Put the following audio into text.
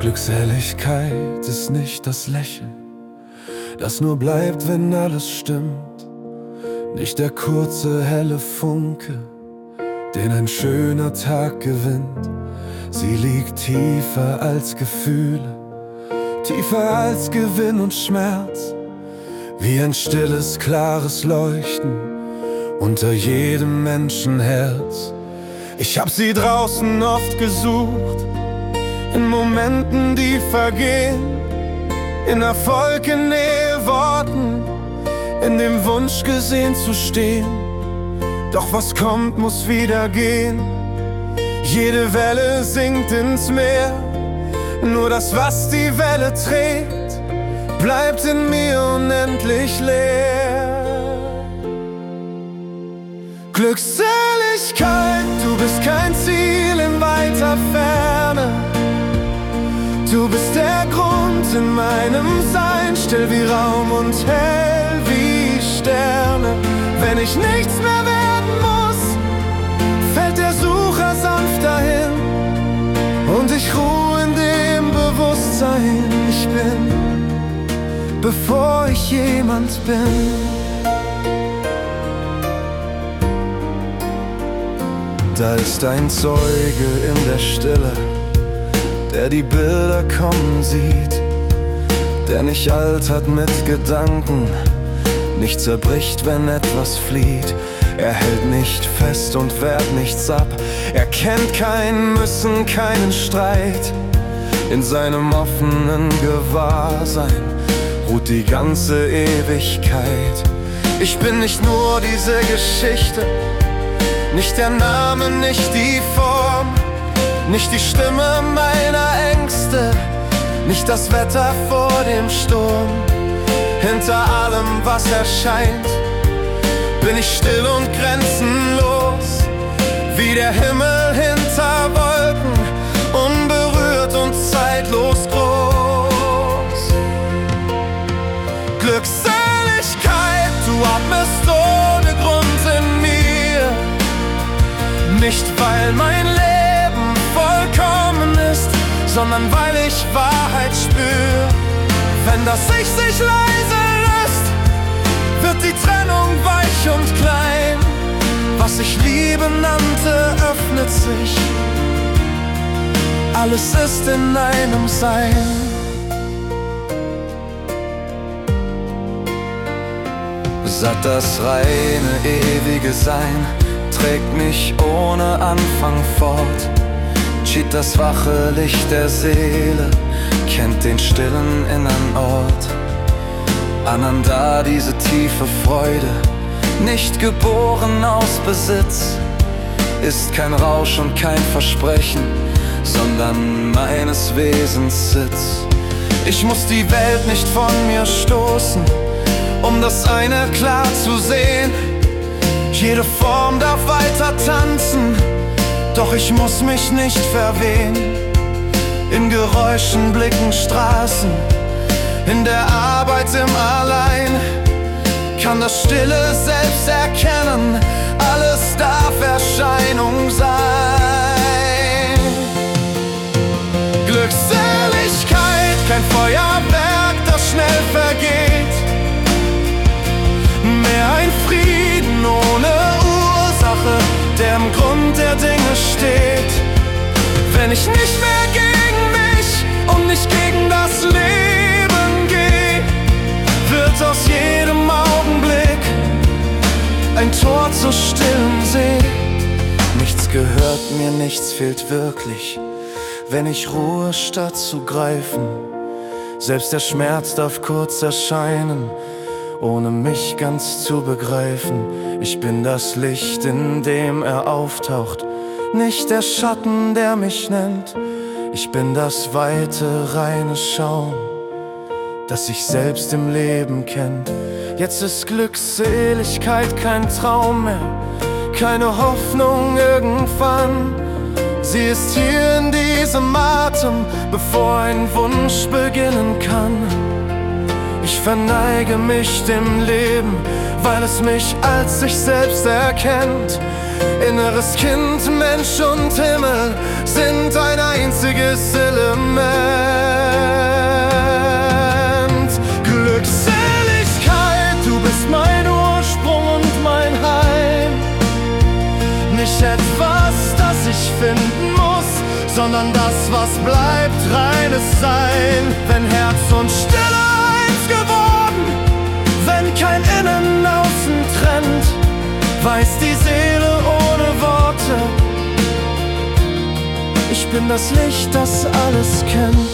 Glückseligkeit ist nicht das Lächeln, das nur bleibt, wenn alles stimmt. Nicht der kurze, helle Funke, den ein schöner Tag gewinnt. Sie liegt tiefer als Gefühle, tiefer als Gewinn und Schmerz. Wie ein stilles, klares Leuchten unter jedem Menschenherz. Ich hab sie draußen oft gesucht, in Momenten, die vergehen, in Erfolg, in Nähe, Worten, in dem Wunsch gesehen zu stehen. Doch was kommt, muss wieder gehen. Jede Welle sinkt ins Meer, nur das, was die Welle trägt, bleibt in mir unendlich leer. Glückseligkeit, du bist kein Ziel in weiter Ferne. Du bist der Grund in meinem Sein, still wie Raum und hell wie Sterne. Wenn ich nichts mehr werden muss, fällt der Sucher sanft dahin und ich ruhe in dem Bewusstsein, ich bin, bevor ich jemand bin. Da ist ein Zeuge in der Stille, der die Bilder kommen sieht, der nicht altert mit Gedanken, nicht zerbricht, wenn etwas flieht. Er hält nicht fest und wehrt nichts ab, er kennt kein Müssen, keinen Streit. In seinem offenen Gewahrsein ruht die ganze Ewigkeit. Ich bin nicht nur diese Geschichte, nicht der Name, nicht die Form, nicht die Stimme meiner Ängste, nicht das Wetter vor dem Sturm. Hinter allem, was erscheint, bin ich still und grenzenlos, wie der Himmel hinter Wolken, unberührt und zeitlos groß. Glückseligkeit, du atmest ohne Grund in mir, nicht weil mein Leben vollkommen ist, sondern weil ich Wahrheit spür. Wenn das Ich sich leise lässt, wird die Trennung weich und klein. Was ich Liebe nannte, öffnet sich. Alles ist in einem Sein. Satt das reine, ewige Sein trägt mich ohne Anfang fort. Cheat das wache Licht der Seele, kennt den stillen innern Ort. Ananda, diese tiefe Freude, nicht geboren aus Besitz, ist kein Rausch und kein Versprechen, sondern meines Wesens Sitz. Ich muss die Welt nicht von mir stoßen, um das eine klar zu sehen. Jede Form darf weiter tanzen, doch ich muss mich nicht verwehen. In Geräuschen blicken Straßen, in der Arbeit im Allein kann das Stille selbst erkennen, alles darf Erscheinung sein. Glückseligkeit, kein Feuerwerk, das schnell vergeht, mehr ein Frieden ohne Ursache, der im Grund der Dinge steht. Wenn ich nicht mehr gegen mich und nicht gegen das Leben gehe, wird aus jedem Augenblick ein Tor zur stillen See. Nichts gehört mir, nichts fehlt wirklich, wenn ich ruhe statt zu greifen. Selbst der Schmerz darf kurz erscheinen, ohne mich ganz zu begreifen. Ich bin das Licht, in dem er auftaucht, nicht der Schatten, der mich nennt. Ich bin das weite, reine Schauen, das sich selbst im Leben kennt. Jetzt ist Glückseligkeit kein Traum mehr, keine Hoffnung irgendwann. Sie ist hier in diesem Atem, bevor ein Wunsch beginnen kann. Ich verneige mich dem Leben, weil es mich als sich selbst erkennt. Inneres Kind, Mensch und Himmel sind ein einziges Element. Glückseligkeit, du bist mein Ursprung und mein Heim. Nicht etwas, das ich finden muss, sondern das, was bleibt, reines Sein. Wenn Herz und Stille eins geworden, wenn kein Innen Außen trennt, weiß die Seele ohne Worte, ich bin das Licht, das alles kennt.